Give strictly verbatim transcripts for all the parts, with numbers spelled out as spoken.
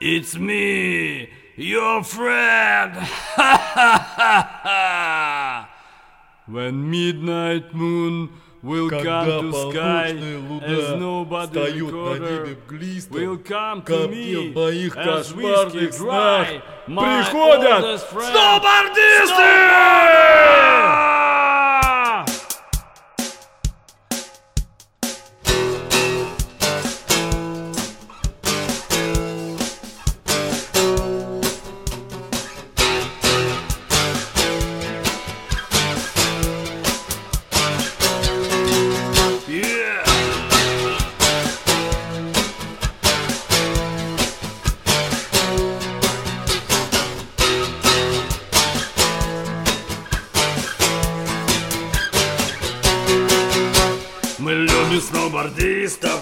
It's me, your friend. Ha ha ha ha. When midnight moon will Когда come to sky, полночные луна as nobody встают на recorder небе глистом, will come ко to мне me в моих as кошмарных whiskey снах dry, my приходят oldest friend. сноубордисты! Мы любим сноубордистов.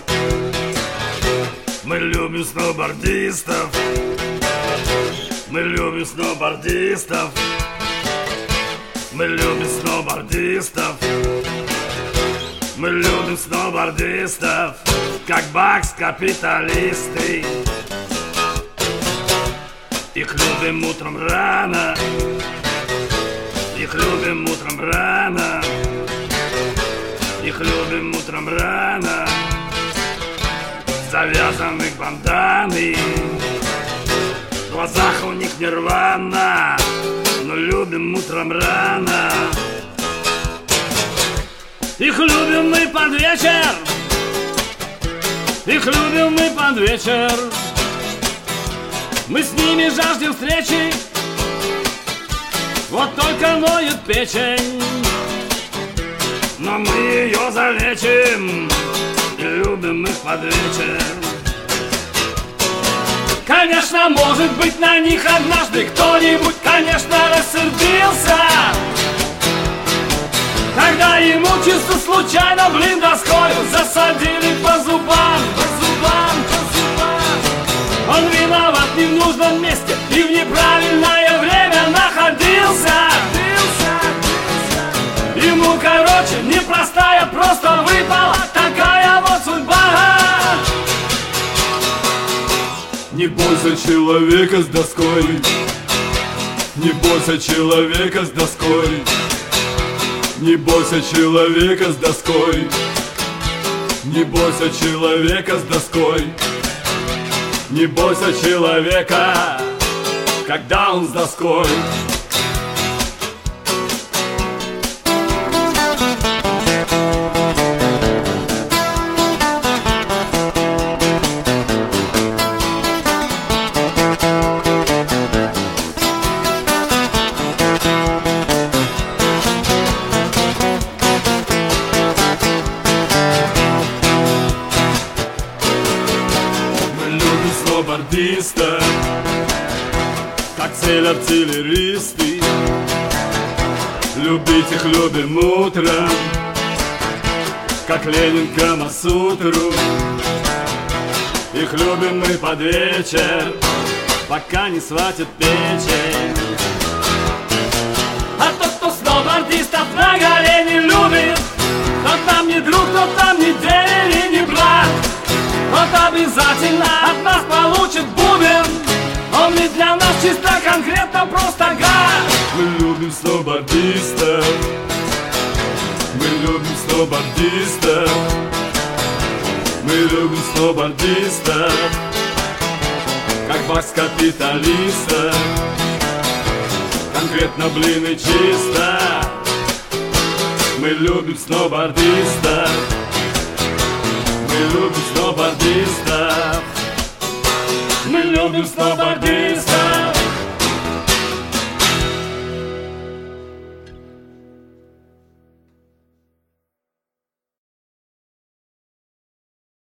Мы любим сноубордистов. Мы любим сноубордистов. Мы любим сноубордистов. Мы любим сноубордистов, как бакс-капиталисты. Их любим утром рано. Их любим утром рано. Их любим утром рано, завязанных банданы. В глазах у них нирвана, но любим утром рано. Их любим мы под вечер. Их любим мы под вечер. Мы с ними жаждем встречи. Вот только ноет печень, но мы ее залечим и любим их под вечер. Конечно, может быть, на них однажды кто-нибудь, конечно, рассердился, когда ему чисто случайно, блин, доскою засадили по зубам, по зубам, по зубам. Он виноват не в нужном месте и в неправильное время находился. Ему, короче, непростая, просто выпала такая вот судьба. Не бойся человека с доской. Не бойся человека с доской. Не бойся человека с доской. Не бойся человека с доской. Не бойся человека, когда он с доской. Сноубордиста, как цель артиллеристы. Любить их любим утром, как Ленин Камасутру. Их любим мы под вечер, пока не схватит печень. А тот, кто сноубордистов на горе не любит, тот там не друг, тот там не дядя и не брат. Вот обязательно от нас получит бубен. Он ведь для нас чисто конкретно просто гад. Мы любим сноубордистов. Мы любим сноубордистов. Мы любим сноубордистов, как бакс-капиталистов. Конкретно, блин, и чисто. Мы любим сноубордистов. Мы любим сноубордистов. Мы любим сноубордистов.